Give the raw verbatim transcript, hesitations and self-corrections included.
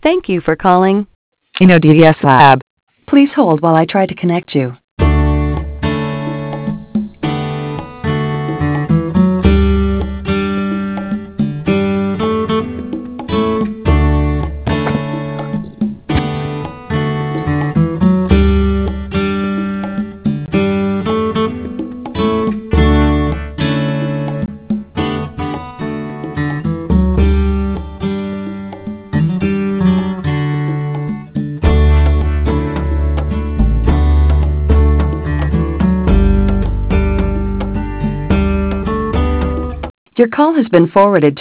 Thank you for calling. Eno D V S Lab. Please hold while I try to connect you. Your call has been forwarded to